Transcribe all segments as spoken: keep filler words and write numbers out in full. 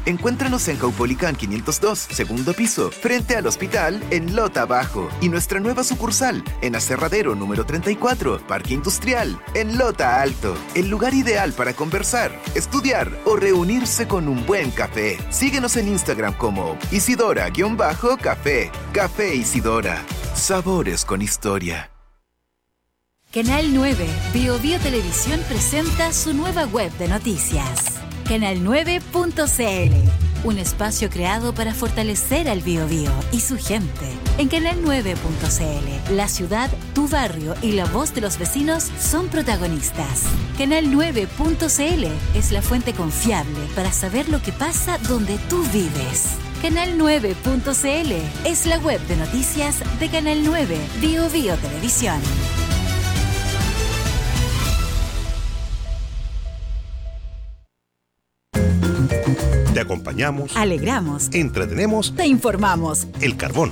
Encuéntranos en Caupolicán quinientos dos, segundo piso, frente al hospital en Lota Bajo. Y nuestra nueva sucursal en Aserradero número treinta y cuatro, Parque Industrial, en Lota Alto. El lugar ideal para conversar, estudiar o reunirse con un buen café. Síguenos en Instagram como Isidora-Café. Café Isidora. Sabores con historia. Canal nueve, Bio Bio Televisión presenta su nueva web de noticias. canal nueve punto c l, un espacio creado para fortalecer al Biobío y su gente. En canal nueve punto c l, la ciudad, tu barrio y la voz de los vecinos son protagonistas. canal nueve punto c l es la fuente confiable para saber lo que pasa donde tú vives. canal nueve punto c l es la web de noticias de Canal nueve, Biobío Televisión. Te acompañamos, alegramos, entretenemos, te informamos. El Carbón.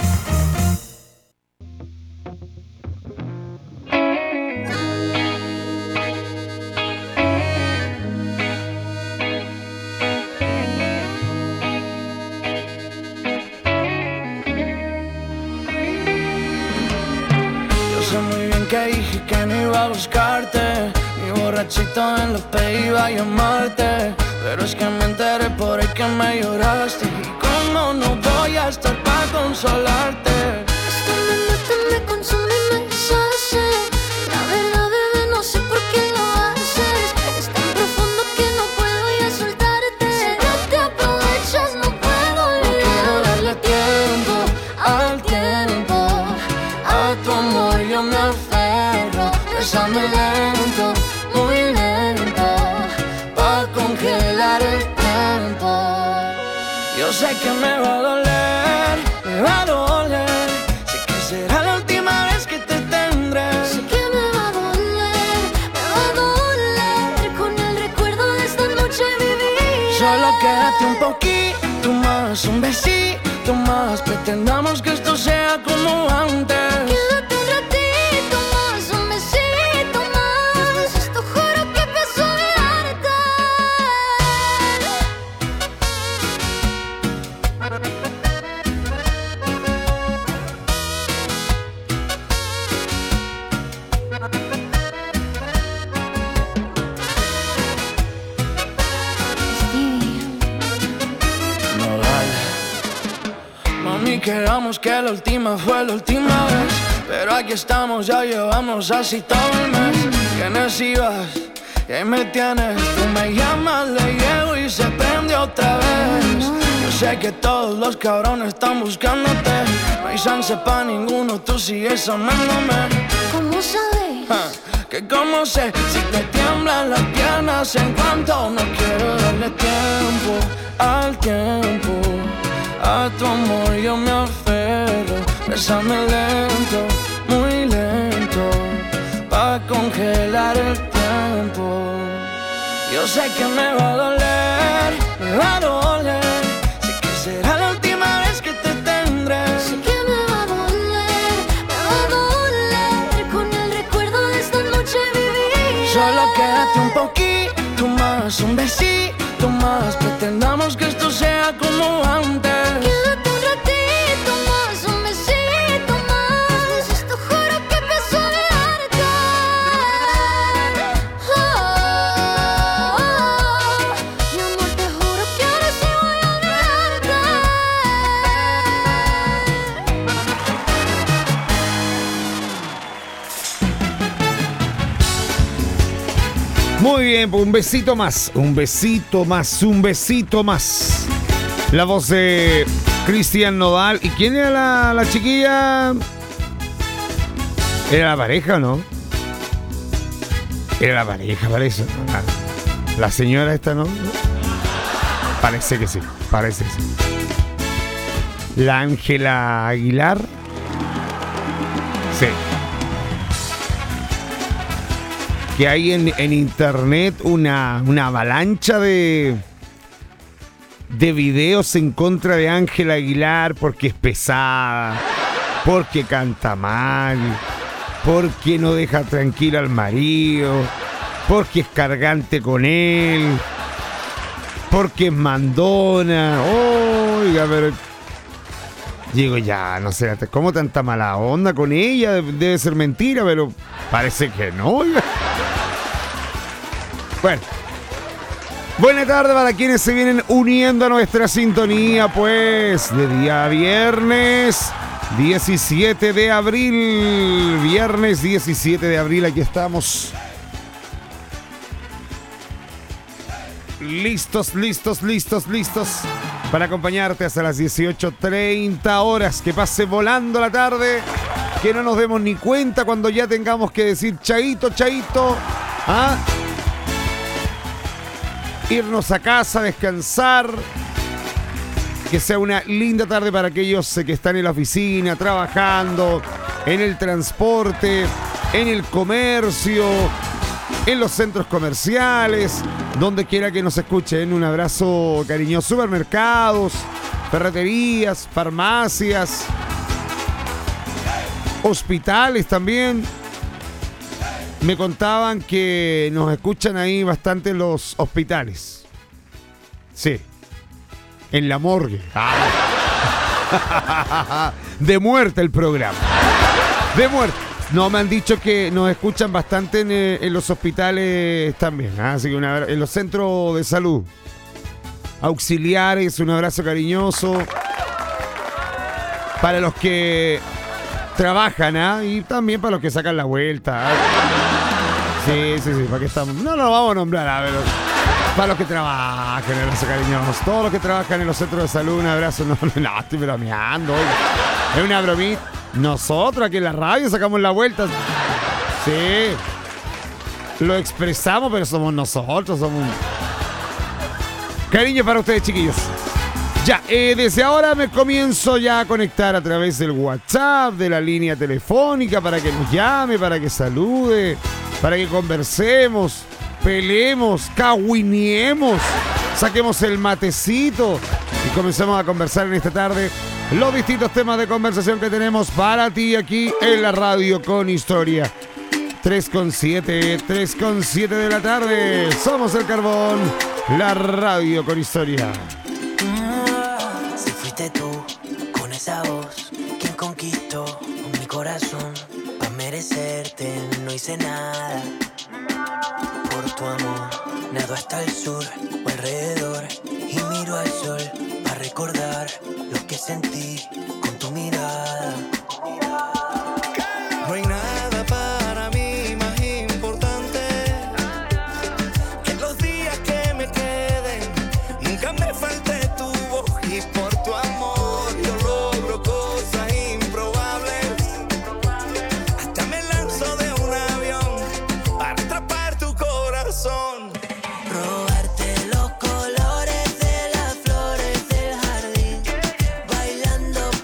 Yo sé muy bien que dije que no iba a buscarte, mi borrachito en la P iba a llamarte. Pero es que me enteré por ahí que me lloraste, y cómo no voy a estar para consolarte. Esto me mata, me consume y me deshace. La verdad, bebé, no sé por qué lo haces. Es tan profundo que no puedo ya soltarte. Siempre te aprovechas, no puedo olvidar. No quiero darle tiempo al tiempo, a tu amor yo me aferro. Bésame lento, muy lento, pa' congelar el tiempo. Yo sé que me va a doler, me va a doler. Sé que será la última vez que te tendré. Sé que me va a doler, me va a doler. Con el recuerdo de esta noche viví. Solo quédate un poquito más, un besito más. Pretendamos que esto sea como antes. Quédate un ratito más, un besito más. Después de esto juro que empiezo a olvidarte. Mami, quedamos que la última fue la última vez, pero aquí estamos, ya llevamos así todo el mes. ¿Quiénes ibas? Y ahí me tienes. Tú me llamas, le llego y se prende otra vez. Yo sé que todos los cabrones están buscándote. No hay chance pa' ninguno, tú sigues amándome. ¿Cómo sabes? Ja, que como sé, si te tiemblan las piernas en cuanto no quiero darle tiempo al tiempo. A tu amor yo me aferro. Bésame lento, muy lento, pa' congelar el tiempo. Yo sé que me va a doler, me va a doler. Sé que será la última vez que te tendré. Sé que me va a doler, me va a doler. Con el recuerdo de esta noche viví. Solo quédate un poquito más, un besito más. Pretendamos que esto sea como antes. Quédate un ratito más, un besito más. Después de esto juro que empiezo a olvidarte. Oh, oh, oh. Mi amor, te juro que ahora sí voy a olvidarte. Muy bien, un besito más, un besito más, un besito más. La voz de Cristian Nodal. ¿Y quién era la, la chiquilla? ¿Era la pareja o no? Era la pareja, parece. La, la señora esta, ¿no? Parece que sí, parece que sí. La Ángela Aguilar. Sí. Que hay en, en internet una, una avalancha de, de videos en contra de Ángela Aguilar porque es pesada, porque canta mal, porque no deja tranquilo al marido, porque es cargante con él, porque es mandona. Oiga, pero... Digo, ya, no sé, ¿cómo tanta mala onda con ella? Debe ser mentira, pero parece que no, oiga. Bueno. Buena tarde para quienes se vienen uniendo a nuestra sintonía, pues, de día viernes diecisiete de abril. Viernes diecisiete de abril, aquí estamos. Listos, listos, listos, listos para acompañarte hasta las dieciocho treinta horas. Que pase volando la tarde, que no nos demos ni cuenta cuando ya tengamos que decir chaito, chaito. ¿Ah? Irnos a casa, descansar. Que sea una linda tarde para aquellos que están en la oficina, trabajando, en el transporte, en el comercio, en los centros comerciales, donde quiera que nos escuchen. Un abrazo cariñoso. Supermercados, ferreterías, farmacias, hospitales también. Me contaban que nos escuchan ahí bastante en los hospitales. Sí. En la morgue. Ah. De muerte el programa. De muerte. No, me han dicho que nos escuchan bastante en, eh, en los hospitales también. ¿eh? Así que una, en los centros de salud. Auxiliares, un abrazo cariñoso. Para los que trabajan, ¿eh? Y también para los que sacan la vuelta. ¿eh? Sí, sí, sí, para que estamos. No lo vamos a nombrar, a ver. Para los que trabajan, un abrazo cariñoso. Todos los que trabajan en los centros de salud, un abrazo. No, no, no estoy bromeando. Oiga. Es una bromita. Nosotros aquí en la radio sacamos la vuelta. Sí. Lo expresamos, pero somos nosotros. Somos. Cariño para ustedes, chiquillos. Ya, eh, desde ahora me comienzo ya a conectar a través del WhatsApp, de la línea telefónica, para que nos llame, para que salude, para que conversemos, peleemos, cahuiniemos, saquemos el matecito y comencemos a conversar en esta tarde los distintos temas de conversación que tenemos para ti aquí en la radio con historia. tres con siete, tres con siete de la tarde. Somos El Carbón, la radio con historia. Si fuiste tú, con esa voz, quien conquistó mi corazón. Pa' merecerte no hice nada. Por tu amor, nado hasta el sur o alrededor. Y miro al sol para recordar lo que sentí con tu mirada. No hay nada para mí más importante que los días que me queden. Nunca me falte tu voz y por tu amor yo logro cosas improbables. Hasta me lanzo de un avión para atrapar tu corazón. Robarte los colores de las flores del jardín, bailando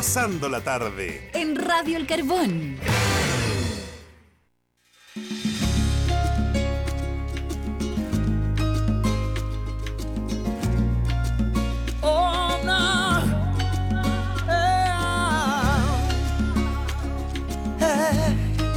Pasando la tarde. En Radio El Carbón. Oh, no. Eh, eh.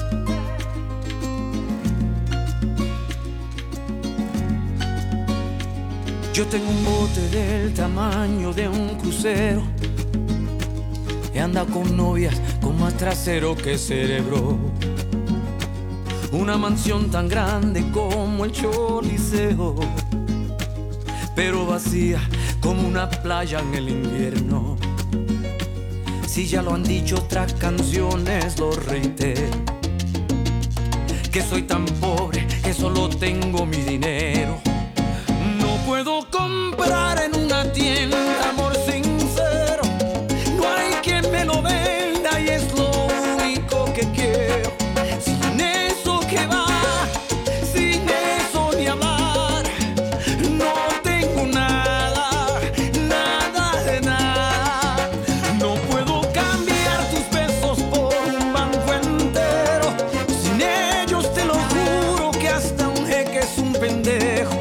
Yo tengo un bote del tamaño de un crucero y anda con novias con más trasero que cerebro. Una mansión tan grande como el Choliseo, pero vacía como una playa en el invierno. Si ya lo han dicho otras canciones, lo reitero, que soy tan pobre que solo tengo mi dinero. No puedo comprar en una tienda amor sincero, no hay quien me lo venda y es lo único que quiero. Sin eso que va, sin eso ni hablar, no tengo nada, nada de nada. No puedo cambiar tus besos por un banco entero, sin ellos te lo juro que hasta un jeque es un pendejo.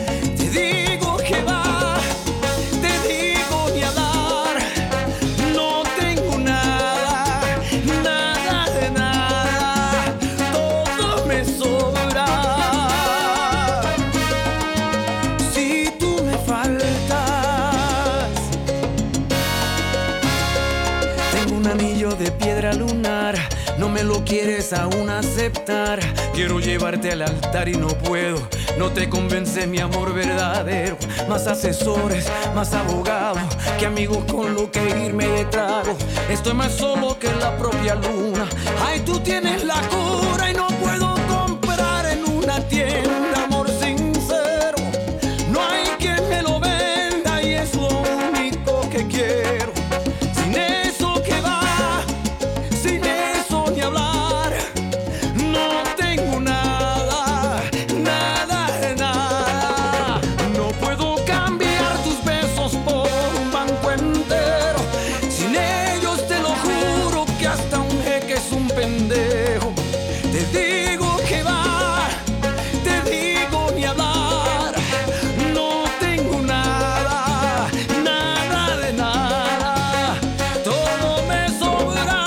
De piedra lunar, no me lo quieres aún aceptar. Quiero llevarte al altar y no puedo. No te convence mi amor verdadero. Más asesores, más abogados que amigos con lo que irme de trago. Estoy más solo que la propia luna. Ay, tú tienes la cura y no puedo comprar en una tienda amor sincero. No hay quien me lo venda y es lo único que quiero. Sin eso que va, hablar, no tengo nada, nada de nada. No puedo cambiar tus besos por un banco entero, sin ellos te lo juro que hasta un jeque es un pendejo. Te digo que va, te digo ni hablar, no tengo nada, nada de nada, todo me sobra.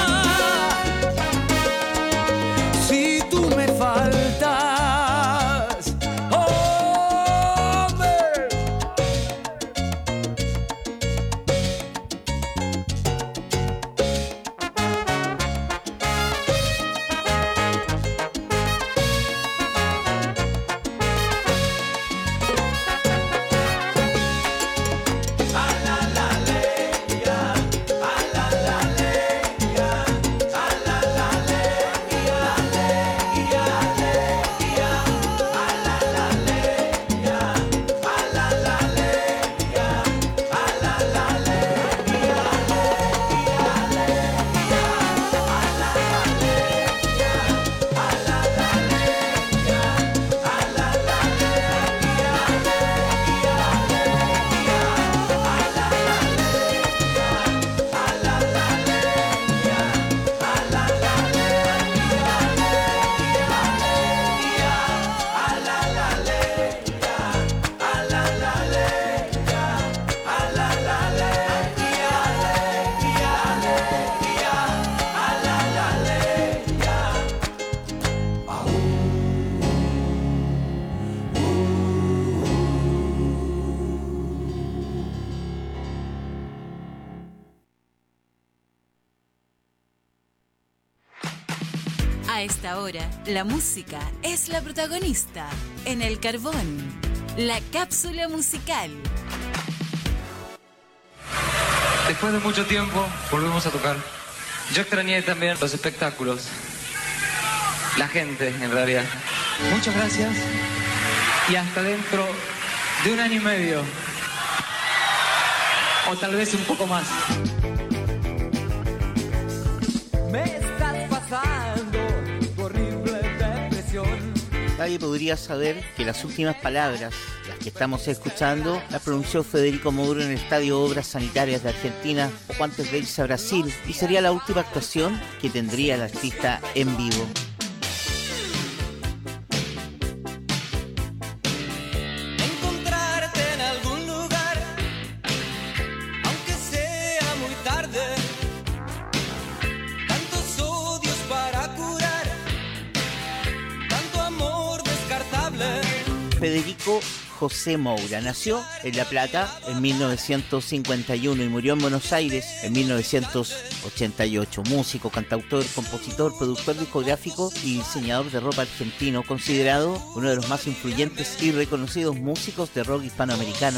Faltas, hombre. A esta hora, la música es la protagonista. En El Carbón, la cápsula musical. Después de mucho tiempo, volvemos a tocar. Yo extrañé también los espectáculos. La gente, en realidad. Muchas gracias. Y hasta dentro de un año y medio. O tal vez un poco más. Me estás pasando horrible depresión. Nadie podría saber que las últimas palabras las que estamos escuchando la pronunció Federico Moura en el Estadio Obras Sanitarias de Argentina poco antes de irse a Brasil, y sería la última actuación que tendría el artista en vivo. Encontrarte en algún lugar, aunque sea muy tarde, tantos odios para curar, tanto amor descartable. Federico José Moura nació en La Plata en mil novecientos cincuenta y uno y murió en Buenos Aires en mil novecientos ochenta y ocho. Músico, cantautor, compositor, productor discográfico y diseñador de ropa argentino, considerado uno de los más influyentes y reconocidos músicos de rock hispanoamericano.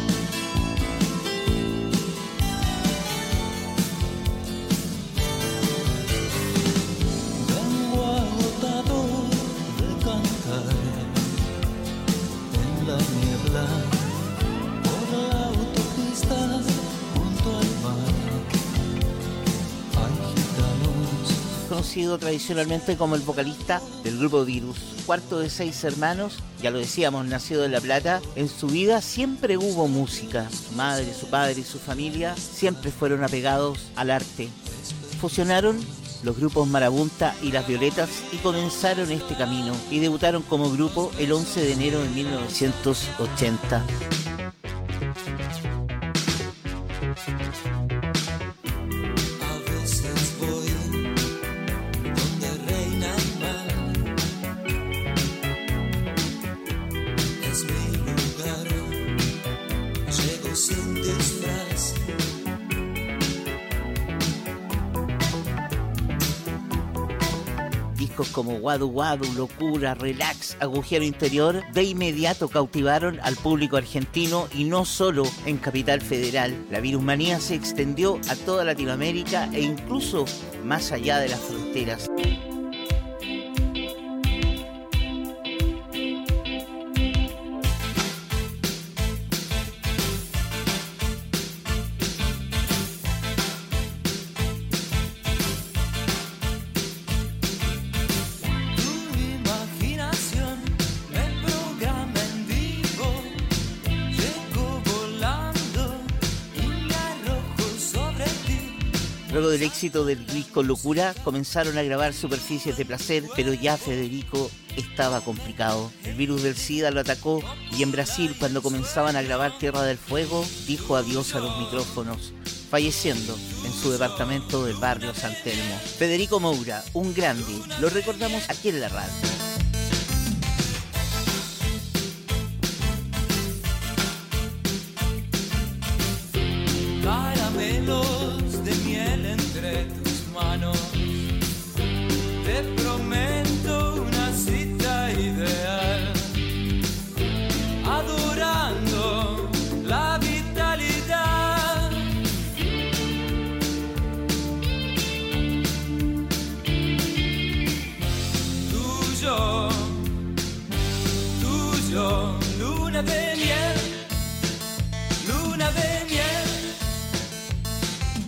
Conocido tradicionalmente como el vocalista del grupo Virus, cuarto de seis hermanos, ya lo decíamos, nacido en La Plata. En su vida siempre hubo música. Su madre, su padre y su familia siempre fueron apegados al arte. Fusionaron los grupos Marabunta y Las Violetas y comenzaron este camino, y debutaron como grupo el once de enero de mil novecientos ochenta. Discos como Guadu Guadu, Locura, Relax, Agujero Interior de inmediato cautivaron al público argentino, y no solo en Capital Federal. La virusmanía se extendió a toda Latinoamérica e incluso más allá de las fronteras. Luego del éxito del disco Locura, comenzaron a grabar Superficies de Placer, pero ya Federico estaba complicado. El virus del SIDA lo atacó, y en Brasil, cuando comenzaban a grabar Tierra del Fuego, dijo adiós a los micrófonos, falleciendo en su departamento del barrio San Telmo. Federico Moura, un grande, lo recordamos aquí en la radio. Caramelos de miel entre tus manos, te prometo una cita ideal, adorando la vitalidad. Tuyo, tuyo, luna de miel, luna de miel.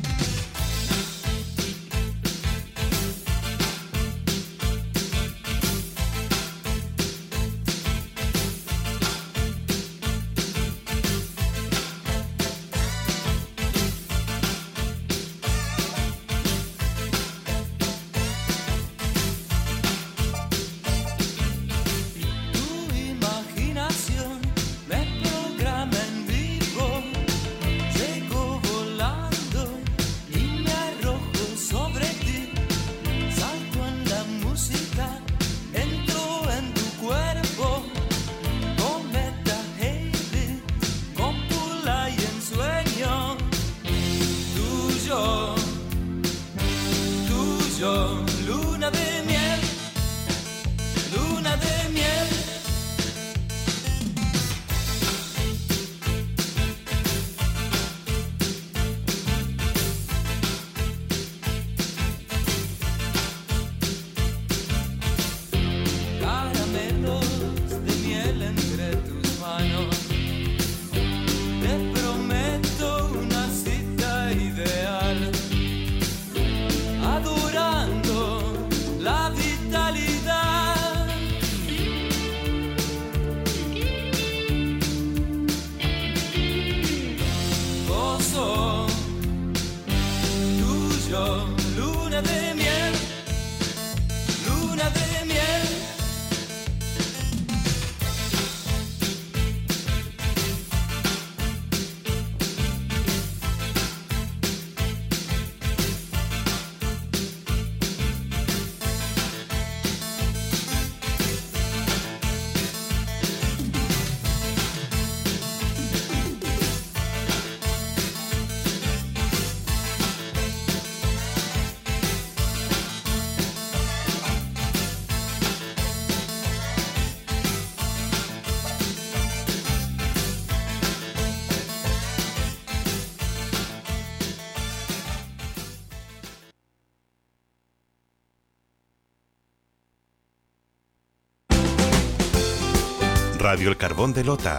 Radio El Carbón de Lota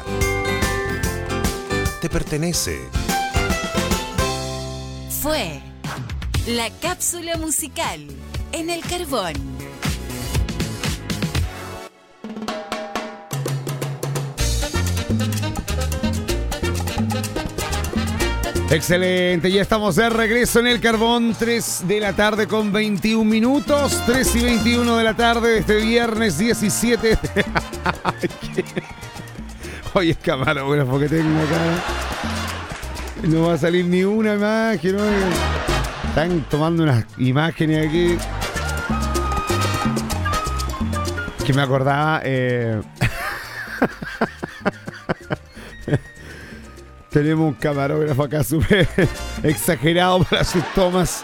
te pertenece. Fue la cápsula musical en El Carbón. Excelente, ya estamos de regreso en El Carbón, tres de la tarde con veintiún minutos, tres y veintiuno de la tarde de este viernes diecisiete. Oye, es camarógrafo que tengo acá. No va a salir ni una imagen, ¿no? Están tomando unas imágenes aquí. Que me acordaba... Eh... Tenemos un camarógrafo acá súper exagerado para sus tomas.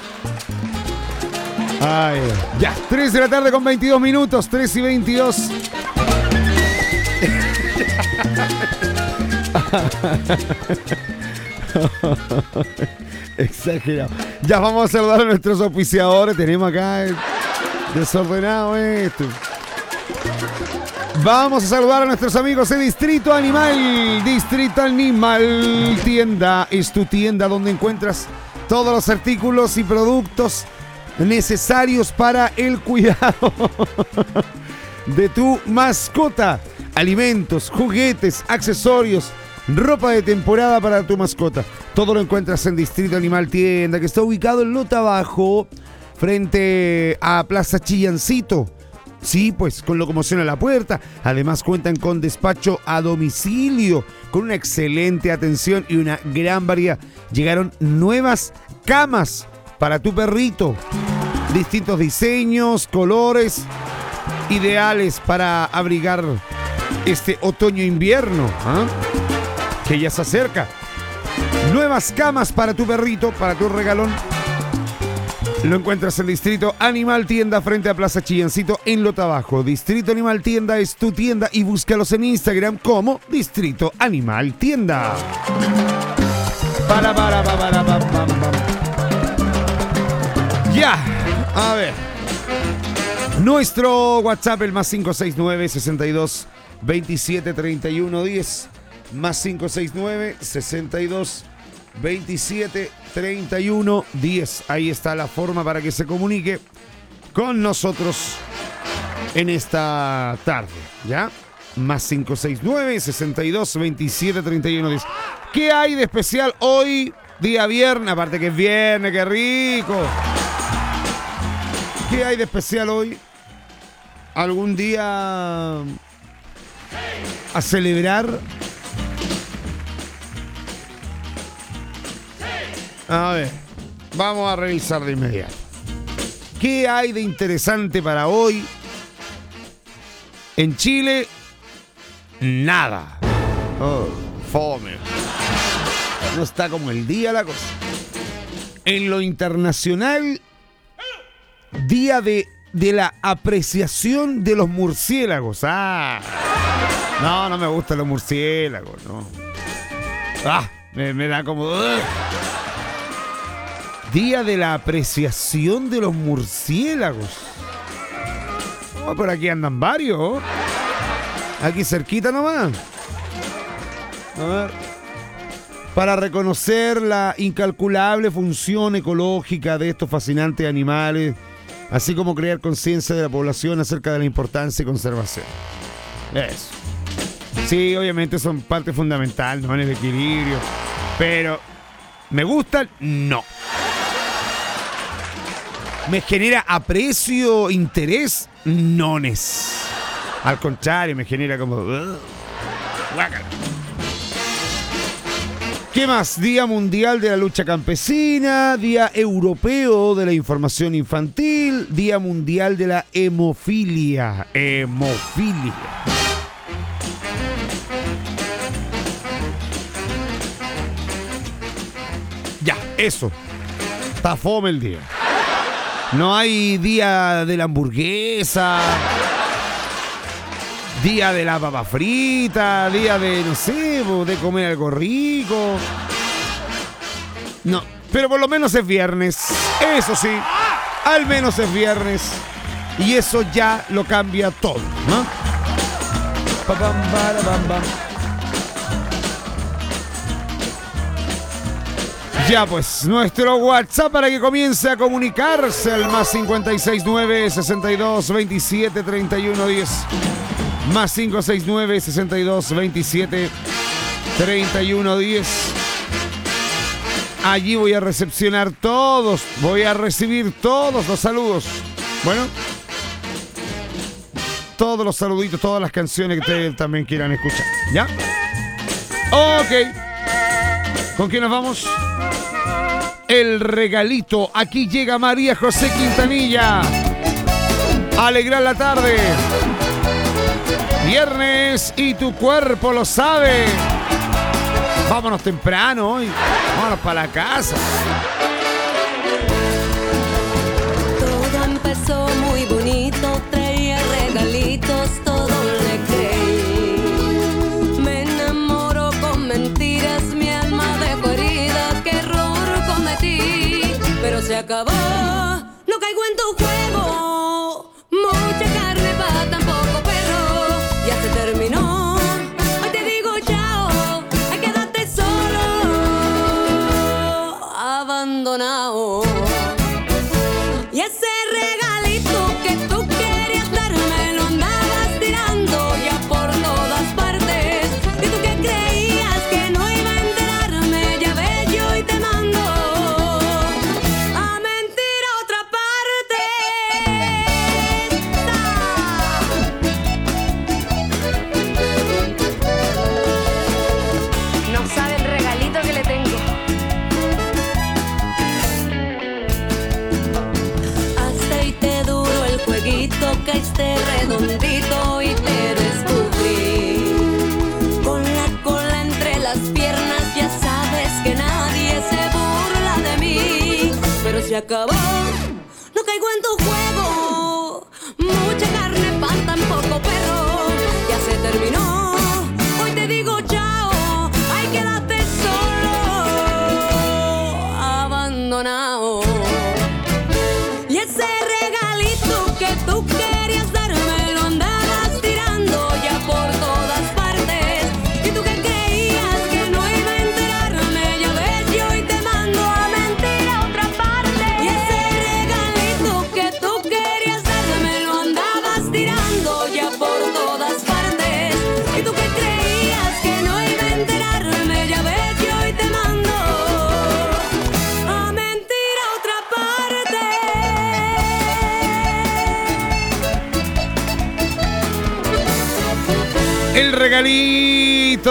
Ay, ya, tres de la tarde con veintidós minutos, tres y veintidós. Exagerado. Ya vamos a saludar a nuestros auspiciadores. Tenemos acá el desordenado esto. Vamos a saludar a nuestros amigos de Distrito Animal. Distrito Animal Tienda es tu tienda donde encuentras todos los artículos y productos necesarios para el cuidado de tu mascota. Alimentos, juguetes, accesorios, ropa de temporada para tu mascota. Todo lo encuentras en Distrito Animal Tienda, que está ubicado en Lota Bajo, frente a Plaza Chillancito. Sí, pues con locomoción a la puerta. Además cuentan con despacho a domicilio, con una excelente atención y una gran variedad. Llegaron nuevas camas para tu perrito. Distintos diseños, colores, ideales para abrigar este otoño-invierno, ¿eh? que ya se acerca. Nuevas camas para tu perrito, para tu regalón. Lo encuentras en Distrito Animal Tienda frente a Plaza Chillancito en Lota Bajo. Distrito Animal Tienda es tu tienda y búscalos en Instagram como Distrito Animal Tienda. Para, para, para, para, para, para, para. Ya, a ver. Nuestro WhatsApp, el más cinco seis nueve, sesenta y dos, veintisiete, treinta y uno, diez. Más cinco seis nueve, sesenta y dos, veintisiete, treinta y uno, diez. Ahí está la forma para que se comunique con nosotros en esta tarde, ¿ya? Más cinco seis nueve, sesenta y dos, veintisiete, treinta y uno, diez. ¿Qué hay de especial hoy, día viernes? Aparte que es viernes, qué rico. ¿Qué hay de especial hoy? ¿Algún día a celebrar? A ver, vamos a revisar de inmediato. ¿Qué hay de interesante para hoy? En Chile, nada. Oh, fome. No está como el día la cosa. En lo internacional, día de, de la apreciación de los murciélagos. Ah, no, no me gustan los murciélagos, no. Ah, me, me da como... Uh. Día de la apreciación de los murciélagos. Oh, por aquí andan varios. Aquí cerquita nomás. A ver. Para reconocer la incalculable función ecológica de estos fascinantes animales, así como crear conciencia de la población acerca de la importancia y conservación. Eso. Sí, obviamente son parte fundamental, ¿no? En el equilibrio. Pero, ¿me gustan? No. ¿Me genera aprecio, interés? Nones. Al contrario, me genera como... Uh, guácala. ¿Qué más? Día Mundial de la Lucha Campesina, Día Europeo de la Información Infantil, Día Mundial de la Hemofilia. Hemofilia. Ya, eso. Está fome el día. No hay día de la hamburguesa, día de la papa frita, día de, no sé, de comer algo rico. No, pero por lo menos es viernes. Eso sí, al menos es viernes. Y eso ya lo cambia todo, ¿no? Pa, pam, para, pam, pam. Ya pues, nuestro WhatsApp para que comience a comunicarse al más cincuenta y seis nueve, sesenta y dos, veintisiete, treinta y uno, diez. Más cinco seis nueve, sesenta y dos, veintisiete, treinta y uno, diez. Allí voy a recepcionar todos, voy a recibir todos los saludos. Bueno, todos los saluditos, todas las canciones que ustedes también quieran escuchar. ¿Ya? Ok. ¿Con quién nos vamos? El regalito. Aquí llega María José Quintanilla. Alegrar la tarde. Viernes y tu cuerpo lo sabe. Vámonos temprano hoy. Vámonos para la casa. Todo empezó muy bonito, traía regalitos, todo le creí. Me enamoró con mentiras, mi alma dejó herida, qué error cometí. Pero se acabó, no caigo en tu juego. Mucha carne para tan poco perro, ya se terminó. Hoy te digo chao, ay, quédate solo, abandonado. Y ese regalito que tú querías darme lo andabas tirando ya por todas partes. Y tú que creías que no iba a enterarme, ya ves, yo y te mando a mentir a otra parte. No sabe el regalito que le tengo. Aceite duro el jueguito, caíste redondito y te descubrí. Con la cola entre las piernas, ya sabes que nadie se burla de mí. Pero se acabó, no caigo en tu juego. Mucha carne pan, tan poco perro, ya se terminó. Hoy te digo chao, ay, quédate solo, abandonado. Y ese regalito que tú querías darme lo andabas tirando ya por todas partes. Y tú que creías que no iba a enterarme, ya ves, yo y te mando a mentir a otra parte. Y ese regalito que tú querías darme lo andabas tirando ya por todas partes. Y tú que creías que no iba a enterarme, ya ves, yo y te mando a mentir a otra parte. El regalito.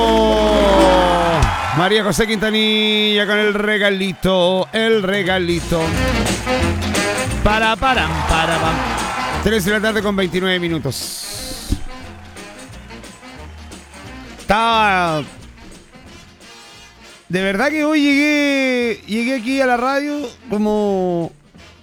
María José Quintanilla con el regalito. El regalito. Para, para, para, para. tres de la tarde con veintinueve minutos. Estaba... De verdad que hoy llegué, llegué aquí a la radio como...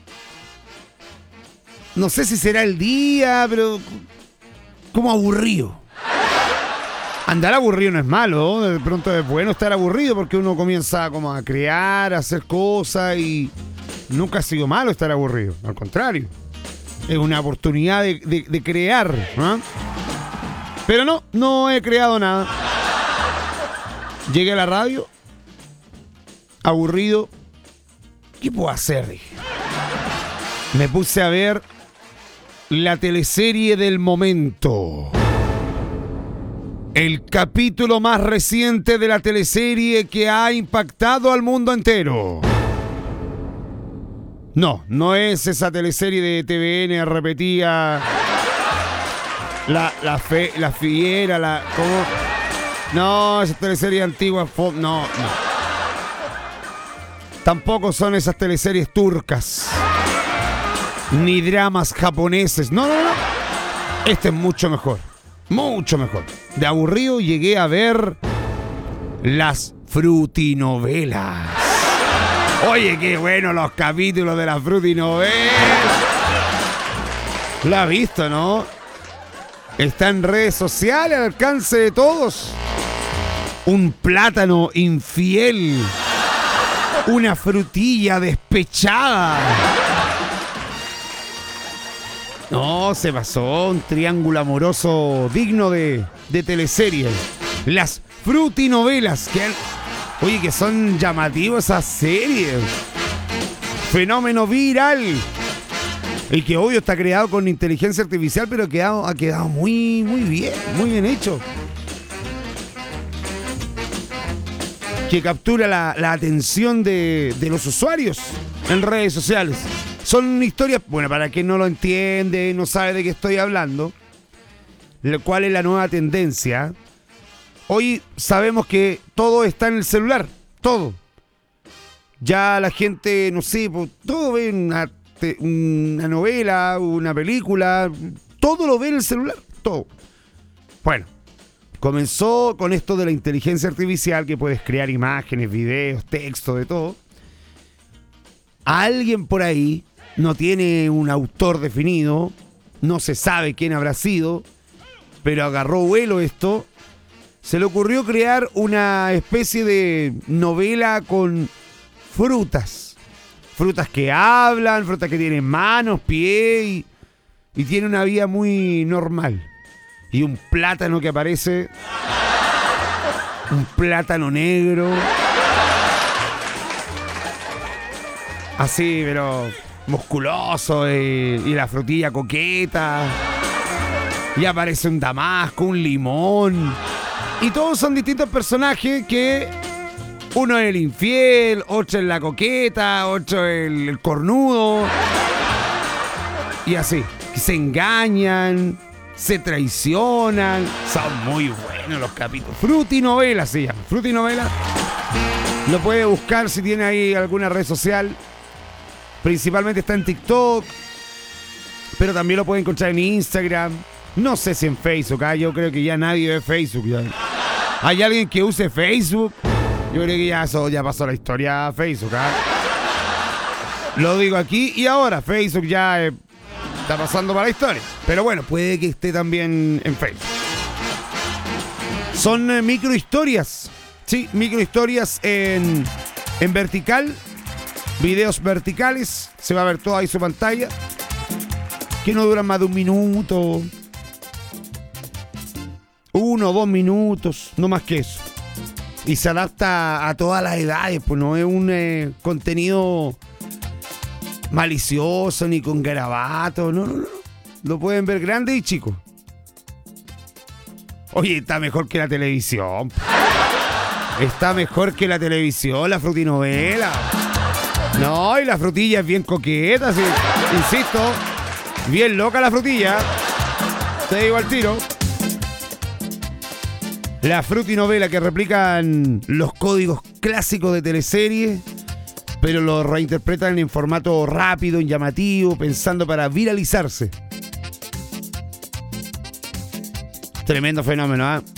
No sé si será el día, pero... como aburrido. Andar aburrido no es malo, de pronto es bueno estar aburrido porque uno comienza como a crear, a hacer cosas y nunca ha sido malo estar aburrido, al contrario. Es una oportunidad de, de, de crear, ¿no? Pero no, no he creado nada. Llegué a la radio, aburrido. ¿Qué puedo hacer? Dije. Me puse a ver la teleserie del momento. El capítulo más reciente de la teleserie que ha impactado al mundo entero. No, no es esa teleserie de T V N repetida. La, la, fe, la fiera, la... ¿cómo? No, esa teleserie antigua. No, no. Tampoco son esas teleseries turcas. Ni dramas japoneses. No, no, no. Este es mucho mejor. Mucho mejor. De aburrido llegué a ver las frutinovelas. Oye, qué bueno los capítulos de las frutinovelas. Lo ha visto, ¿no? Está en redes sociales al alcance de todos. Un plátano infiel. Una frutilla despechada. No, se pasó. Un triángulo amoroso digno de, de teleserie. Las frutinovelas. Que han, oye, que son llamativas esas series. Fenómeno viral. El que obvio está creado con inteligencia artificial, pero ha quedado, ha quedado muy, muy bien. Muy bien hecho. Que captura la, la atención de, de los usuarios en redes sociales. Son historias, bueno, para quien no lo entiende, no sabe de qué estoy hablando, cuál es la nueva tendencia. Hoy sabemos que todo está en el celular, todo. Ya la gente, no sé, pues, todo ve una, una novela, una película, todo lo ve en el celular, todo. Bueno, comenzó con esto de la inteligencia artificial, que puedes crear imágenes, videos, texto, de todo. Alguien por ahí no tiene un autor definido, no se sabe quién habrá sido, pero agarró vuelo esto. Se le ocurrió crear una especie de novela con frutas. Frutas que hablan, frutas que tienen manos, pies y, y tiene una vida muy normal. Y un plátano que aparece, un plátano negro. Así, pero musculoso, y, y la frutilla coqueta. Y aparece un damasco, un limón. Y todos son distintos personajes que uno es el infiel, otro es la coqueta, otro es el, el cornudo. Y así, se engañan, se traicionan. Son muy buenos los capítulos. Frutinovela se llama, Frutinovela. Lo puede buscar si tiene ahí alguna red social. Principalmente está en TikTok, pero también lo puede encontrar en Instagram. No sé si en Facebook, ¿eh? Yo creo que ya nadie ve Facebook. Ya. ¿Hay alguien que use Facebook? Yo creo que ya eso ya pasó la historia Facebook. ¿eh? Lo digo aquí y ahora. Facebook ya eh, está pasando para la historia. Pero bueno, puede que esté también en Facebook. Son eh, microhistorias. Sí, microhistorias en, en vertical. Videos verticales, se va a ver todo ahí su pantalla, que no duran más de un minuto, uno o dos minutos, no más que eso. Y se adapta a todas las edades, pues no es un eh, contenido malicioso ni con garabato, no, no, no. Lo pueden ver grandes y chicos. Oye, está mejor que la televisión. Está mejor que la televisión, la frutinovela. No, y la frutilla es bien coqueta, sí. Insisto, bien loca la frutilla. Te digo al tiro. La frutinovela que replican los códigos clásicos de teleserie, pero lo reinterpretan en formato rápido, en llamativo, pensando para viralizarse. Tremendo fenómeno, ¿eh?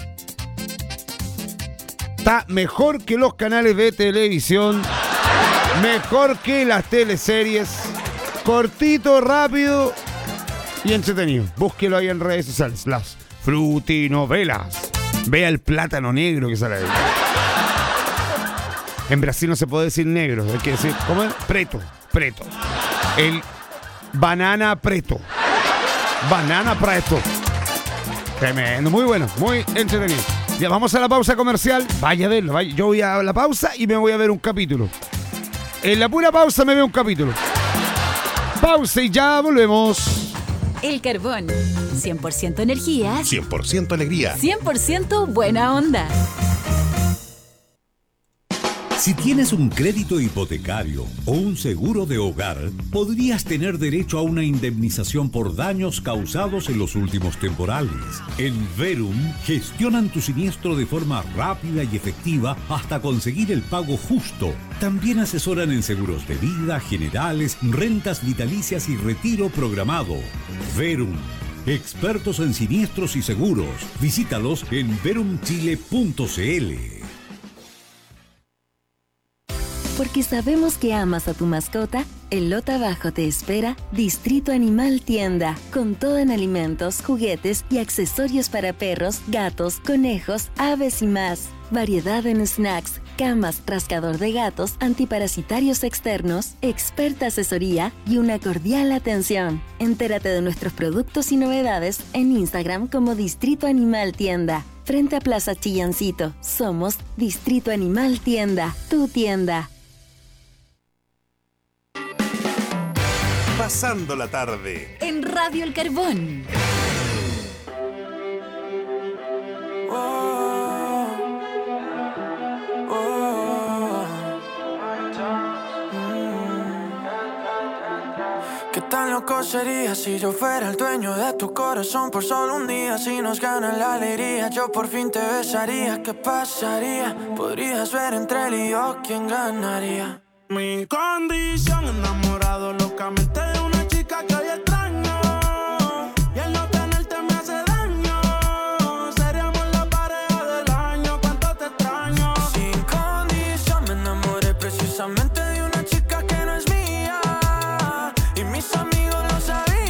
Está mejor que los canales de televisión. Mejor que las teleseries. Cortito, rápido y entretenido. Búsquelo ahí en redes sociales. Las frutinovelas. Vea el plátano negro que sale ahí. En Brasil no se puede decir negro. Hay que decir, ¿cómo es? Preto. Preto. El banana preto. Banana preto. Tremendo. Muy bueno. Muy entretenido. Ya vamos a la pausa comercial. Vaya a verlo. Vaya. Yo voy a la pausa y me voy a ver un capítulo. En la pura pausa me veo un capítulo. Pausa y ya volvemos. El Carbón. cien por ciento energía. cien por ciento alegría. cien por ciento buena onda. Si tienes un crédito hipotecario o un seguro de hogar, podrías tener derecho a una indemnización por daños causados en los últimos temporales. En Verum gestionan tu siniestro de forma rápida y efectiva hasta conseguir el pago justo. También asesoran en seguros de vida, generales, rentas vitalicias y retiro programado. Verum, expertos en siniestros y seguros. Visítalos en verum chile punto c l. Porque sabemos que amas a tu mascota, En Lota Bajo te espera Distrito Animal Tienda, con todo en alimentos, juguetes y accesorios para perros, gatos, conejos, aves y más. Variedad en snacks, camas, rascador de gatos, antiparasitarios externos, experta asesoría y una cordial atención. Entérate de nuestros productos y novedades en Instagram como Distrito Animal Tienda. Frente a Plaza Chillancito, somos Distrito Animal Tienda, tu tienda. Pasando la tarde. En Radio El Carbón. ¿Qué tan loco sería si yo fuera el dueño de tu corazón por solo un día? Si nos gana la alegría, yo por fin te besaría. ¿Qué pasaría? Podrías ver entre él y yo quién ganaría. Mi condición, enamorado locamente de una chica que hoy extraño. Y el no tenerte me hace daño. Seríamos la pareja del año, cuánto te extraño. Sin condición me enamoré precisamente de una chica que no es mía. Y mis amigos lo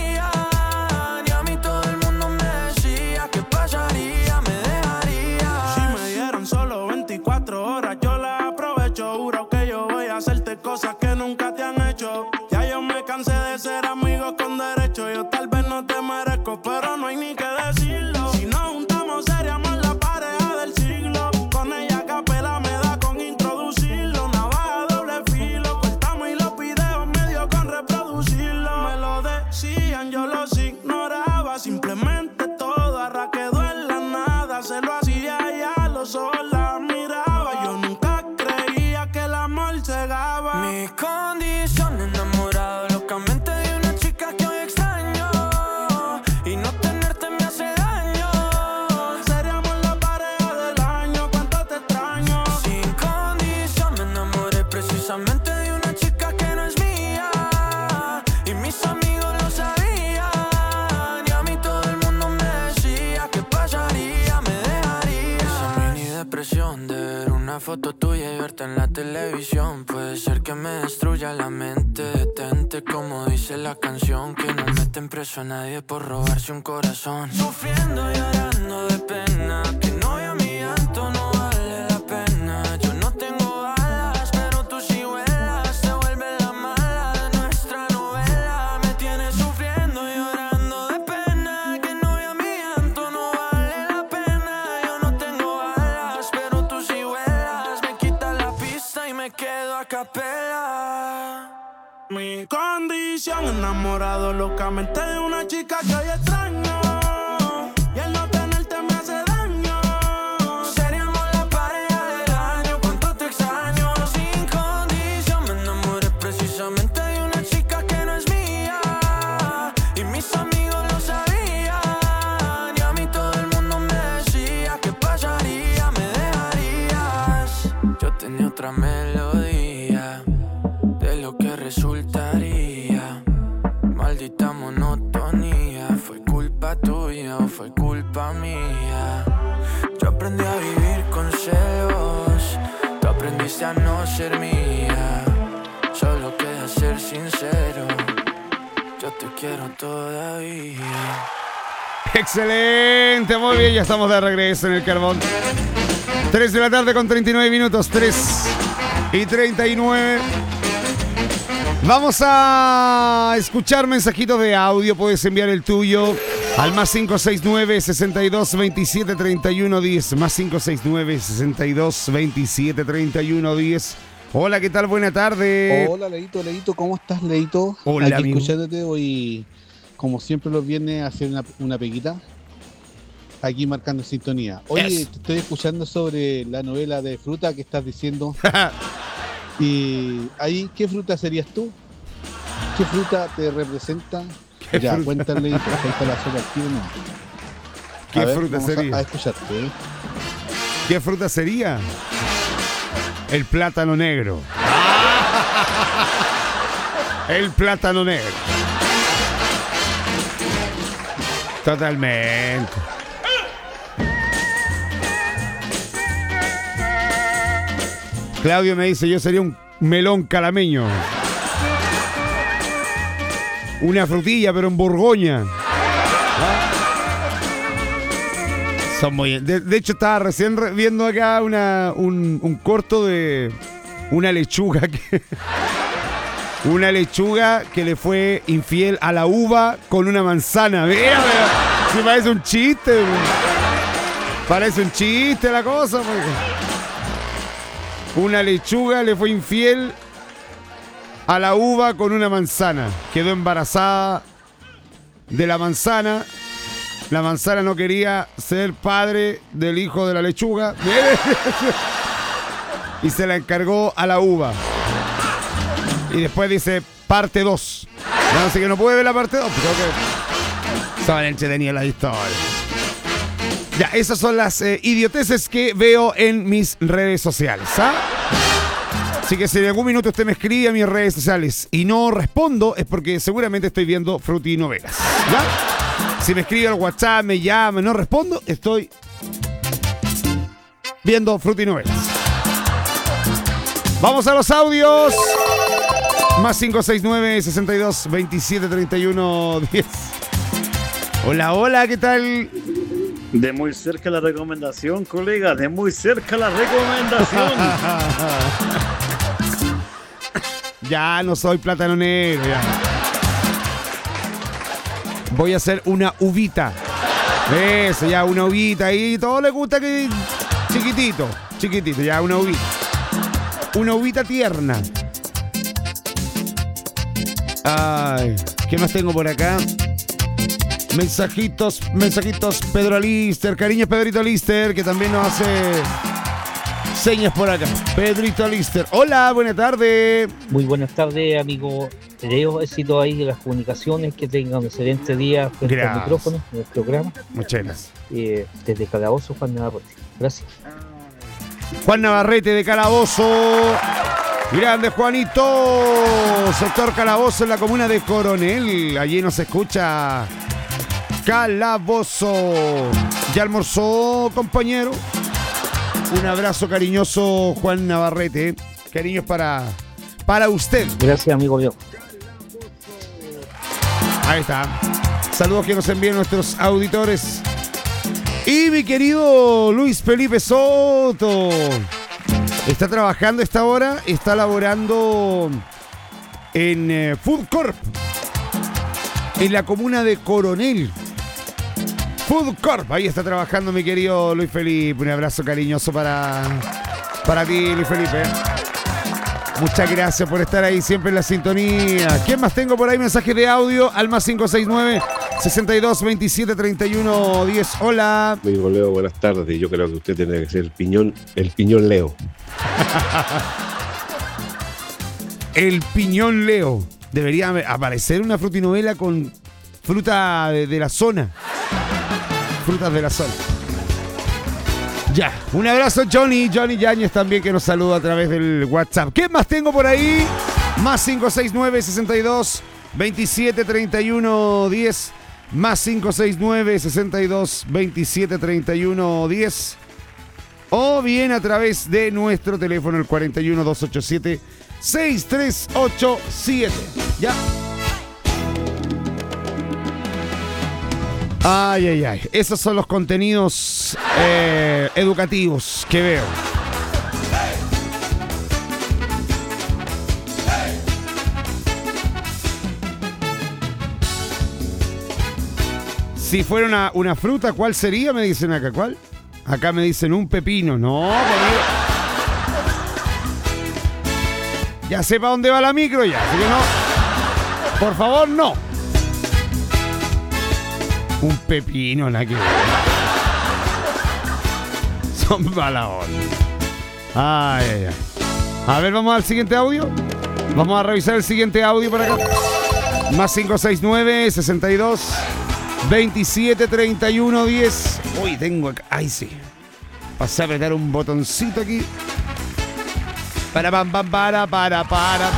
sabían. Y a mí todo el mundo me decía ¿qué pasaría? Me dejaría. Si me dieran solo veinticuatro horas yo la aprovecho. Juro que yo voy a hacerte cosas que nunca te han hecho. Ya yo me cansé de ser amigos con derecho. Yo tal vez no te merezco, pero no hay ni que decirlo. Si nos juntamos seríamos la pareja del siglo. Con ella a capela me da con introducirlo. Navaja doble filo, cortamos y los videos medio con reproducirlo. Me lo decían, yo los ignoraba. Simplemente todo arra quedó en la nada. Se lo hacía ya, los ojos la miraba. Yo nunca creía que el amor cegaba. Mi condición, enamorado locamente de una chica que hoy extraño. Y no tenerte me hace daño. Seríamos la pareja del año, cuánto te extraño. Sin condición me enamoré precisamente de una chica que no es mía. Y mis amigos lo sabían. Y a mí todo el mundo me decía ¿qué pasaría? Me dejaría. Esa mini depresión de ver una foto tuya y verte en la televisión puede ser que me destruya la mente. Detente como dice la canción, que no meten preso a nadie por robarse un corazón. Sufriendo y llorando de pena, que no vea mi llanto, no vale la pena. Yo no tengo alas, pero tú sí vuelas. Te vuelves la mala de nuestra novela. Me tienes sufriendo y llorando de pena, que no vea mi llanto, no vale la pena. Yo no tengo alas, pero tú sí vuelas. Me quitas la pista y me quedo a capela. Mi condición, enamorado locamente de una chica que hoy extraño. Y el no tenerte me hace daño. Seríamos la pareja del año, cuánto te extraño. Sin condición me enamoré precisamente de una chica que no es mía. Y mis amigos lo sabían. Y a mí todo el mundo me decía ¿qué pasaría? Me dejarías. Yo tenía otra melodía de lo que resultaría. Maldita monotonía. ¿Fue culpa tuya o fue culpa mía? Yo aprendí a vivir con celos. Tú aprendiste a no ser mía. Solo queda ser sincero. Yo te quiero todavía. Excelente, muy bien, ya estamos de regreso en el Carbón. tres de la tarde con treinta y nueve minutos, tres y treinta y nueve. Vamos a escuchar mensajitos de audio. Puedes enviar el tuyo al más cinco seis nueve, sesenta y dos, veintisiete, treinta y uno, diez. Más cinco seis nueve, sesenta y dos, veintisiete, treinta y uno, diez. Hola, ¿qué tal? Buena tarde. Hola, Leito, Leito, ¿cómo estás, Leito? Hola, aquí amigo. Escuchándote hoy, como siempre los viernes, a hacer una, una peguita. Aquí marcando sintonía. Oye, Yes. te estoy escuchando sobre la novela de fruta que estás diciendo. Y ahí, ¿qué fruta serías tú? ¿Qué fruta te representa? ¿Qué Ya, fruta? cuéntale, cuéntale la sola aquí o no. ¿Qué A ver, fruta vamos a- sería? A, escucharte, ¿eh? ¿Qué fruta sería? El plátano negro. El plátano negro. Totalmente. Claudio me dice, yo sería un melón calameño. una frutilla, pero en Borgoña. Son muy... De, de hecho, estaba recién re- viendo acá una, un, un corto de una lechuga que... Una lechuga que le fue infiel a la uva con una manzana. Mira, mira, me parece un chiste. Bro. Parece un chiste la cosa. Porque una lechuga le fue infiel a la uva con una manzana. Quedó embarazada de la manzana. La manzana no quería ser padre del hijo de la lechuga. Y se la encargó a la uva. Y después dice parte dos. No, así que no puede ver la parte dos. Creo que son entretenidas las historias. Ya, esas son las eh, idioteces que veo en mis redes sociales. ¿Ah? Así que si en algún minuto usted me escribe a mis redes sociales y no respondo, es porque seguramente estoy viendo frutinovelas. ¿Ya? Si me escribe al WhatsApp, me llama, no respondo, estoy viendo frutinovelas. Vamos a los audios. Más cinco seis nueve, sesenta y dos, veintisiete, treinta y uno, diez. Hola, hola, ¿qué tal? De muy cerca la recomendación, colega, de muy cerca la recomendación. Ya no soy plátano negro, ya. Voy a hacer una uvita. Eso, ya, una uvita ahí. Todo le gusta que... Chiquitito, chiquitito, ya, una uvita. Una uvita tierna. Ay, ¿qué más tengo por acá? Mensajitos, mensajitos, Pedro Alister, cariño Pedrito Alister, que también nos hace señas por acá. Pedrito Alister, hola, buenas tardes. Muy buenas tardes, amigo Leo, éxito ahí de las comunicaciones, que tengan un excelente día frente Gracias. al micrófono del programa. Muchas gracias. Eh, desde Calabozo, Juan Navarrete. Gracias. Juan Navarrete de Calabozo. Grande Juanito, sector Calabozo en la comuna de Coronel. Allí nos escucha Calabozo. ¿Ya almorzó, compañero? Un abrazo cariñoso, Juan Navarrete. Cariños para, para usted. Gracias, amigo Leo. Ahí está. Saludos que nos envían nuestros auditores. Y mi querido Luis Felipe Soto. Está trabajando a esta hora, está laborando en eh, Food Corp, en la comuna de Coronel. Food Corp, ahí está trabajando mi querido Luis Felipe. Un abrazo cariñoso para, para ti, Luis Felipe. Muchas gracias por estar ahí siempre en la sintonía. ¿Quién más tengo por ahí? Mensajes de audio al más cinco seis nueve, sesenta y dos, veintisiete, treinta y uno, diez. Hola. Amigo Leo, buenas tardes. Yo creo que usted tiene que ser el piñón, el piñón Leo. El piñón Leo. Debería aparecer una frutinovela con fruta de, de la zona. Frutas de la zona. Ya, un abrazo Johnny, Johnny Yáñez también, que nos saluda a través del WhatsApp. ¿Qué más tengo por ahí? Más cinco seis nueve, sesenta y dos, veintisiete, treinta y uno, diez. Más cinco seis nueve, sesenta y dos, veintisiete, treinta y uno, diez. O bien a través de nuestro teléfono, el cuarenta y uno, doscientos ochenta y siete, sesenta y tres ochenta y siete. Ya. Ay, ay, ay. Esos son los contenidos eh, educativos que veo. Si fuera una, una fruta, ¿cuál sería? Me dicen acá, ¿cuál? Acá me dicen un pepino. No, conmigo. Ya sé para dónde va la micro ya, así que no. Por favor, no. Un pepino, nada que ver. Son mala onda. Ay, ay, ay. A ver, vamos al siguiente audio. Vamos a revisar el siguiente audio por acá. Más cinco seis nueve, sesenta y dos, veintisiete, treinta y uno, diez. Uy, tengo acá. Ay, sí. Pasé a apretar un botoncito aquí. Para, pam, pam, para, para, para.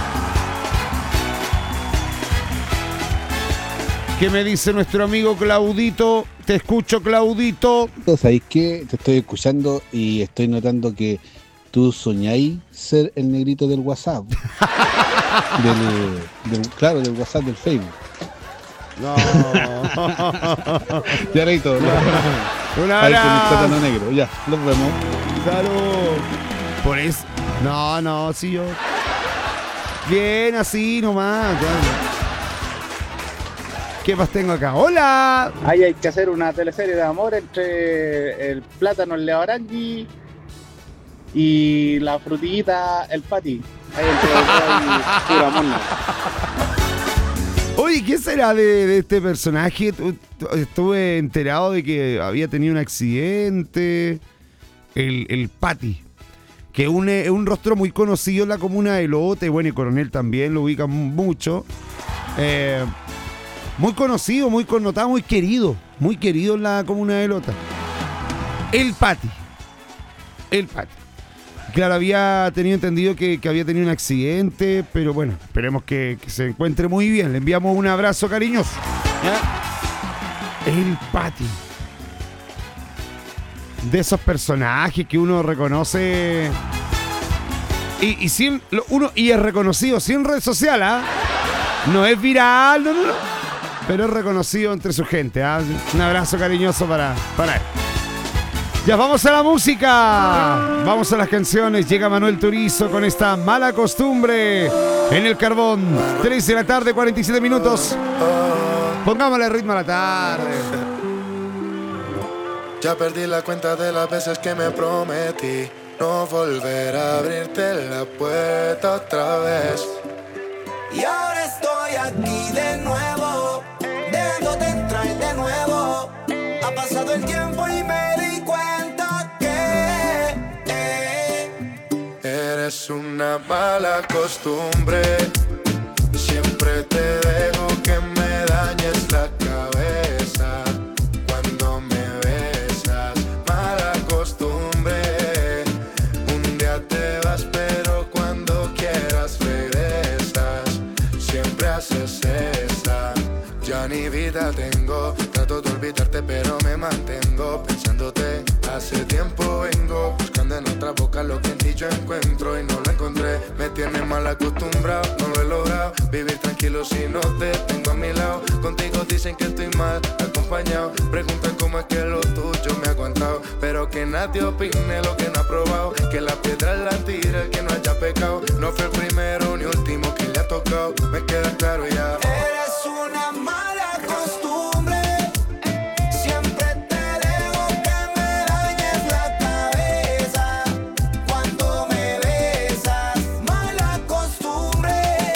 ¿Qué me dice nuestro amigo Claudito? Te escucho, Claudito. ¿Sabéis qué? Te estoy escuchando y estoy notando que tú soñáis ser el negrito del WhatsApp. del, del, claro, del WhatsApp, del Facebook. No. Ya, Reito. Un Ahí con el abrazo. plátano negro. Ya, nos vemos. Salud. Por eso. No, no, sí yo. Bien, así nomás. Ya. ¿Qué más tengo acá? ¡Hola! Ahí hay que hacer una teleserie de amor entre el plátano, el leorangui y la frutillita, el pati. Ahí entre los dos hay pura mona. Oye, ¿qué será de, de este personaje? Tu- tu- Estuve enterado de que había tenido un accidente. El, el Pati, que es un, es un rostro muy conocido en la comuna de Lota, y bueno, y Coronel también lo ubica mucho. Eh, muy conocido, muy connotado, muy querido. Muy querido en la comuna de Lota. El Pati. El Pati. Claro, había tenido entendido que, que había tenido un accidente, pero bueno, esperemos que, que se encuentre muy bien. Le enviamos un abrazo cariñoso. ¿Ya? El Pati. De esos personajes que uno reconoce y, y sin lo- uno y es reconocido sin red social, ¿ah? No es viral, no, no, no, pero es reconocido entre su gente, ¿ah? Un abrazo cariñoso para, para él. Ya vamos a la música, vamos a las canciones. Llega Manuel Turizo con esta Mala Costumbre en el Carbón. tres de la tarde, cuarenta y siete minutos. Pongámosle ritmo a la tarde. Ya perdí la cuenta de las veces que me prometí no volver a abrirte la puerta otra vez. Y ahora estoy aquí de nuevo, dejándote entrar de nuevo. Ha pasado el tiempo y me di cuenta que eh, Eres una mala costumbre. Siempre te dejo que me dañes la cabeza cuando me besas. Mala costumbre. Un día te vas, pero cuando quieras regresas. Siempre haces esa. Ya ni vida tengo. Trato de olvidarte, pero me mantengo pensándote. Hace tiempo vengo buscando en otra boca lo que en ti yo encuentro y no lo encontré. Me tienes mal acostumbrado, no lo he logrado. Vivir tranquilo si no te tengo a mi lado. Contigo dicen que estoy mal acompañado. Preguntan cómo es que lo tuyo me ha aguantado. Pero que nadie opine lo que no ha probado. Que la piedra la tira el que no haya pecado. No fue el primero ni último que le ha tocado. Me queda claro ya. eres una mala costumbre. Siempre te dejo que me dañes la cabeza cuando me besas. Mala costumbre.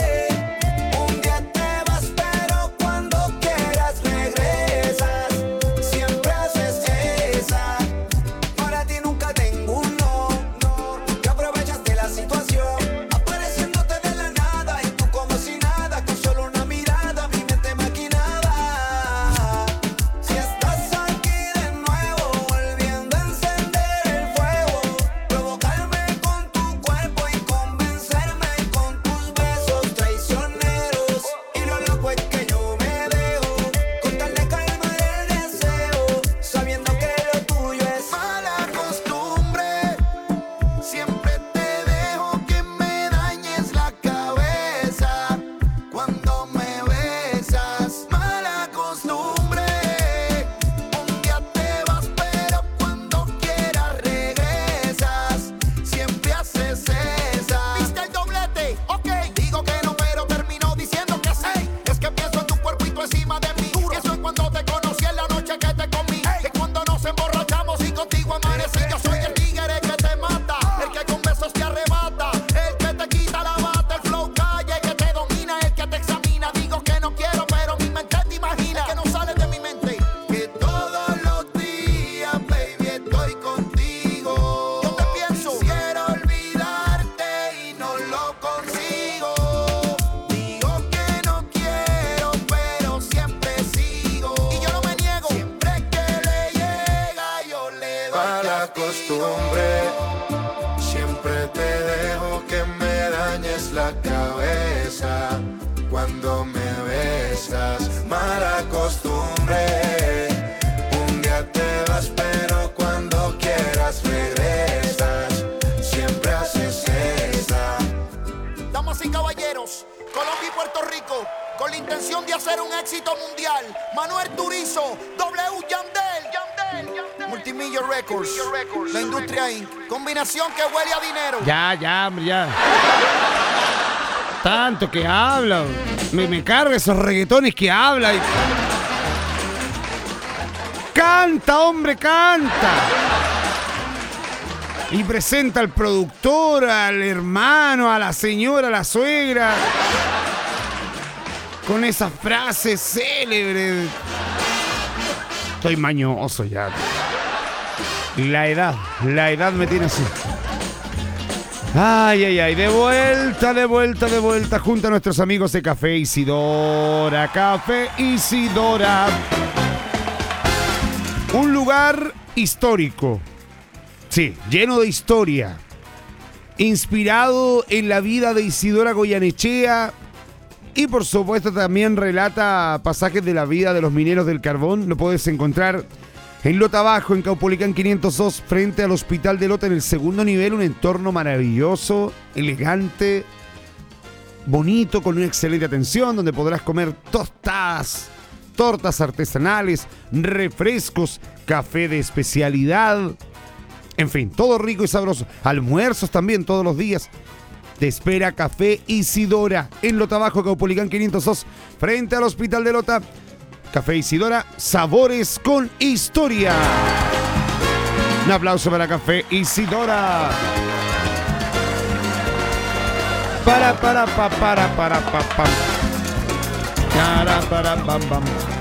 Un día te vas, pero cuando quieras regresas. Siempre haces esa. Para ti nunca tengo un no, no. Que aprovechas de la situación, apareciéndote de la nada y tú como si nada, con solo una mirada mi mente maquinaba. Si estás aquí de nuevo, volviendo a encender el fuego, provocarme con tu cuerpo y convencerme con tus besos traicioneros. Y lo loco es que yo me dejo con tal de calmar el deseo, sabiendo que lo tuyo es Mala costumbre. Siempre te dejo que me dañes la cabeza cuando me besas. Mala costumbre. Un día te vas, pero cuando quieras regresas. Siempre haces esa. ¿Viste el doblete? Ok. Digo que no, pero termino diciendo que sí. Es que pienso en tu cuerpo y tú encima de mí. Pienso en cuando te conocí, en la noche que te comí. Que cuando nos emborrachamos y contigo amanecí. Yo soy el tigre que te mata, el que con besos te arrebata, el que te quita la bata, el flow calle, el que te domina, el que te examina. Digo que no quiero, pero mi mente te imagina. El que no sale de mi mente. Que todos los días, baby, estoy contigo. Yo te pienso, quiero olvidarte y no lo consigo. Digo que no quiero, pero siempre sigo. Y yo no me niego. Siempre que le llega, yo le doy. Mala costumbre. Siempre te dejo que me dañes la cabeza cuando me besas. Mala costumbre. Un día te vas, pero cuando quieras regresas. Siempre haces esa. Damas y caballeros, Colombia y Puerto Rico, con la intención de hacer un éxito mundial. Manuel Turizo, W Yandel, Yandel, Yandel. Multimillo Records, la industria incorporated. Combinación que huele a dinero. Ya, ya, hombre, ya. Tanto que habla. Me, me carga esos reggaetones que habla. Y... Canta, hombre, canta. Y presenta al productor, al hermano, a la señora, a la suegra. Con esas frases célebres. Estoy mañoso ya. La edad, la edad me tiene así. Ay, ay, ay, de vuelta, de vuelta, de vuelta, junto a nuestros amigos de Café Isidora. Café Isidora. Un lugar histórico. Sí, lleno de historia. Inspirado en la vida de Isidora Goyanechea. Y por supuesto también relata pasajes de la vida de los mineros del carbón. Lo puedes encontrar en Lota Bajo, en Caupolicán quinientos dos, frente al Hospital de Lota, en el segundo nivel. Un entorno maravilloso, elegante, bonito, con una excelente atención, donde podrás comer tostadas, tortas artesanales, refrescos, café de especialidad. En fin, todo rico y sabroso. Almuerzos también todos los días. Te espera Café Isidora en Lota Bajo, Caupolicán quinientos dos, frente al Hospital de Lota. Café Isidora, sabores con historia. Un aplauso para Café Isidora. Para, para, pa, para, para, pa, pam. Para, para, pam, pam.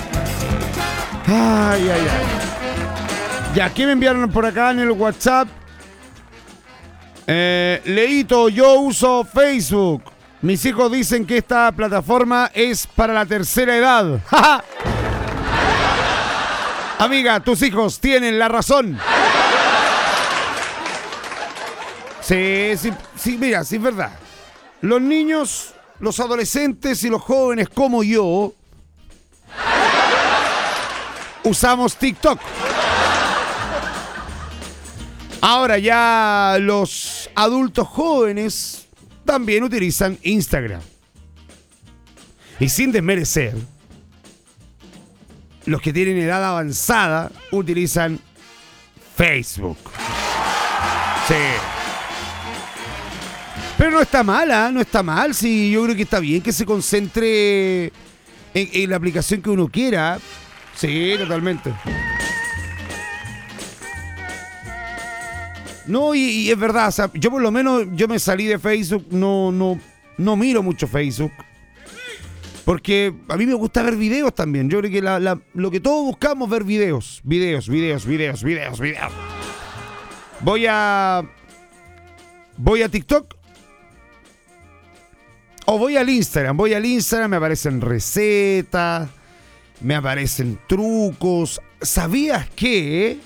Ay, ay, ay. Ya, ¿qué me enviaron por acá en el WhatsApp? Eh, Leito, yo uso Facebook. Mis hijos dicen que esta plataforma es para la tercera edad. Amiga, tus hijos tienen la razón. Sí, sí, sí, mira, sí es verdad. Los niños, los adolescentes y los jóvenes como yo usamos TikTok. Ahora ya los adultos jóvenes también utilizan Instagram. Y sin desmerecer, los que tienen edad avanzada utilizan Facebook. Sí. Pero no está mal, ¿eh? No está mal. Sí, yo creo que está bien que se concentre en, en la aplicación que uno quiera. Sí, totalmente. No, y, y es verdad, o sea, yo por lo menos yo me salí de Facebook, no, no, no miro mucho Facebook. Porque a mí me gusta ver videos también. Yo creo que la, la, lo que todos buscamos es ver videos. Videos, videos, videos, videos, videos. Voy a... Voy a TikTok. O voy al Instagram. Voy al Instagram, me aparecen recetas. Me aparecen trucos. ¿Sabías qué?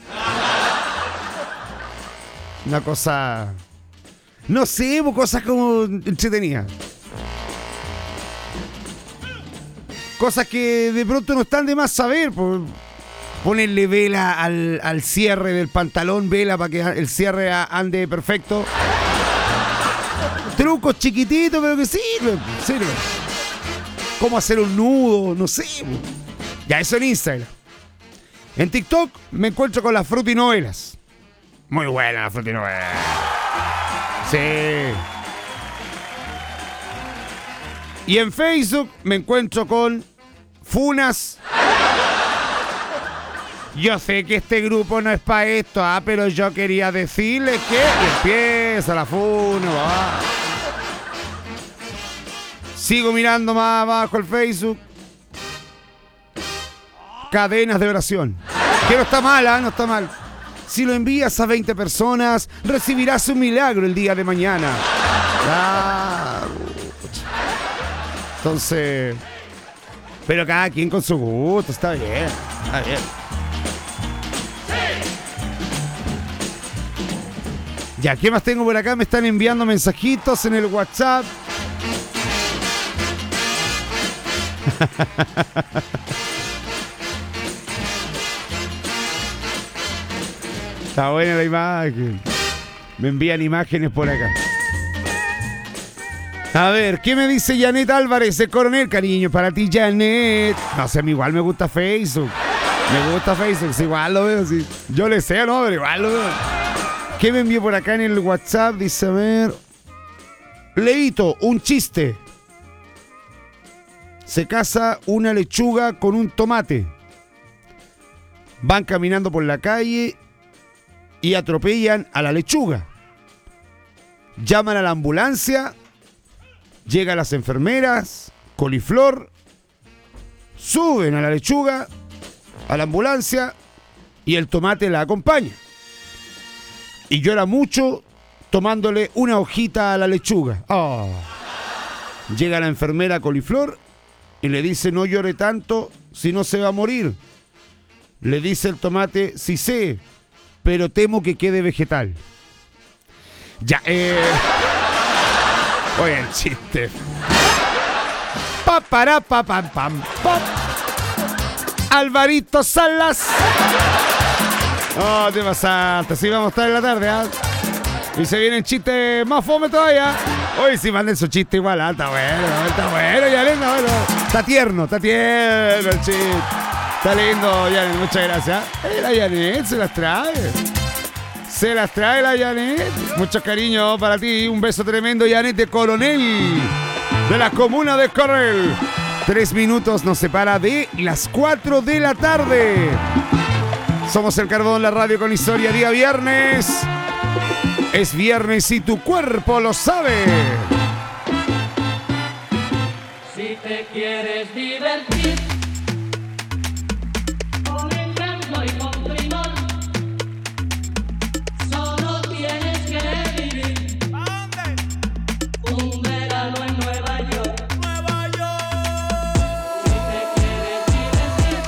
Una cosa... No sé, cosas como entretenidas. Cosas que de pronto no están de más saber. Ponerle vela al, al cierre del pantalón, vela para que el cierre ande perfecto. Trucos chiquititos, pero que sirven, sirven. Cómo hacer un nudo, no sé. Ya, eso en Instagram. En TikTok me encuentro con las frutinovelas. Muy buena la frutinovela. Sí. Y en Facebook me encuentro con funas. Yo sé que este grupo no es para esto, ah, pero yo quería decirles que... Y empieza la funa. Ah. Sigo mirando más abajo el Facebook. Cadenas de oración. Que no está mal, ¿ah? No está mal. Si lo envías a veinte personas, recibirás un milagro el día de mañana. Ah. Entonces, pero cada quien con su gusto, está bien, está bien. Ya, ¿qué más tengo por acá? Me están enviando mensajitos en el WhatsApp. Está buena la imagen. Me envían imágenes por acá. A ver, ¿qué me dice Janet Álvarez de Coronel? Cariño para ti, Janet. No sé, a mí igual me gusta Facebook. Me gusta Facebook, sí, igual lo veo, sí. Yo le sé, no, pero igual lo veo. ¿Qué me envió por acá en el WhatsApp? Dice, a ver... Leito, un chiste. Se casa una lechuga con un tomate. Van caminando por la calle y atropellan a la lechuga. Llaman a la ambulancia, llegan las enfermeras, coliflor, suben a la lechuga, a la ambulancia y el tomate la acompaña. Y llora mucho tomándole una hojita a la lechuga. Oh. Llega la enfermera coliflor y le dice, no llore tanto, si no se va a morir. Le dice el tomate, sí sé, pero temo que quede vegetal. Ya, eh... Oye, el chiste. Pa, para, pa, pam, pam, pam. Alvarito Salas. Oh, te pasaste. Sí, vamos a estar en la tarde, ¿ah? Y se vienen chistes más fome todavía. Hoy sí manden su chiste igual, ¿ah? Está bueno, está bueno, ya está bueno. Está tierno, está tierno el chiste. Está lindo, Janet, muchas gracias. Eh, la Janet se las trae. Se las trae la Janet. Mucho cariño para ti. Un beso tremendo, Janet de Coronel. De la comuna de Coronel. Tres minutos nos separa de las cuatro de la tarde. Somos El Carbón, la radio con historia, día viernes. Es viernes y tu cuerpo lo sabe. Si te quieres divertir con encanto y con primor, solo tienes que vivir un verano en Nueva York. Nueva York. Si te quieres divertir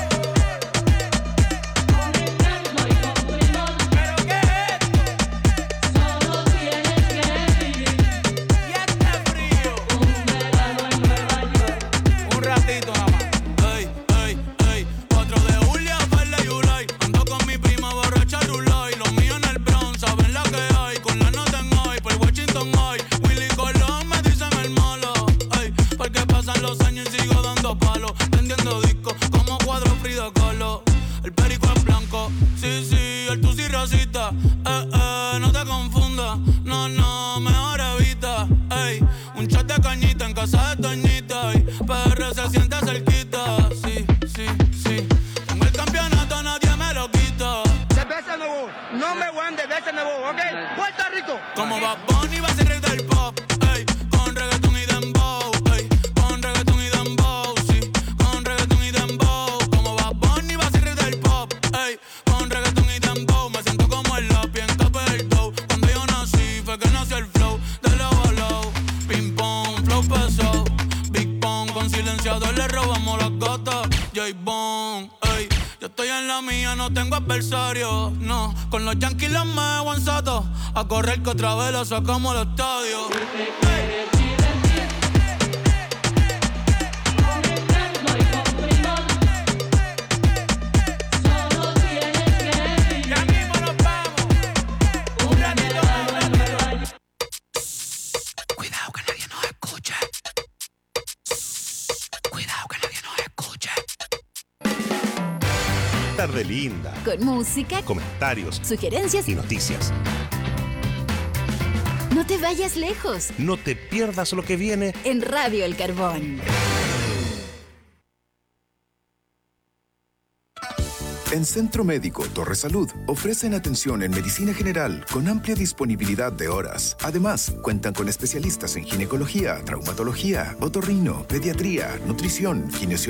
con encanto y con primor, ¿pero qué es? Solo tienes que vivir y este frío un verano en Nueva York. Un ratito nada más. Ey, ey, ey. cuatro de julio, Farley y Ulay. Ando con mi prima borracha Rulay. Los míos en el Bronx, saben la que hay. Con la nota en hoy, por Washington hoy. Willy Colón me dicen el malo. Ey, porque pasan los años y sigo dando palos. Prendiendo discos como cuadro Frida Kahlo. El perico es blanco, sí, sí, el tusi racista. Eh, eh, no te confundas. No, no, mejor evita. Ey, un chat de cañita en casa de Toñita. Y P R se siente cerquita. Sí, sí, sí. Tengo el campeonato, nadie me lo quita. De veces no voy, no me voy, de veces no voy, ¿ok? Puerto Rico. Como Bad Bunny va a ser rey del pop. Ey, con reggaetón y dembow. Ey, con reggaetón y dembow. Sí, con reggaetón y dembow. Como Bad Bunny va a ser rey del pop. Ey, con reggaetón y dembow. Me siento como el lápiz en top del dough. Cuando yo nací fue que nació el flow de low a low. Ping pong, flow pesado. Big Pong, con silenciador le robamos las gatas. J-Bone, ey. Yo estoy en la mía, no tengo adversario. No, con los Yankees los me aguanzato. A correr que otra vez la sacamos al estadio. Cuidado que nadie nos escuche. Cuidado que nadie nos escuche. Tarde linda. Con música, Comentarios sugerencias y noticias. No te vayas lejos. No te pierdas lo que viene En Radio El Carbón. En Centro Médico Torre Salud ofrecen atención en medicina general con amplia disponibilidad de horas. Además, cuentan con especialistas en ginecología, traumatología, otorrino, pediatría, nutrición, kinesiología.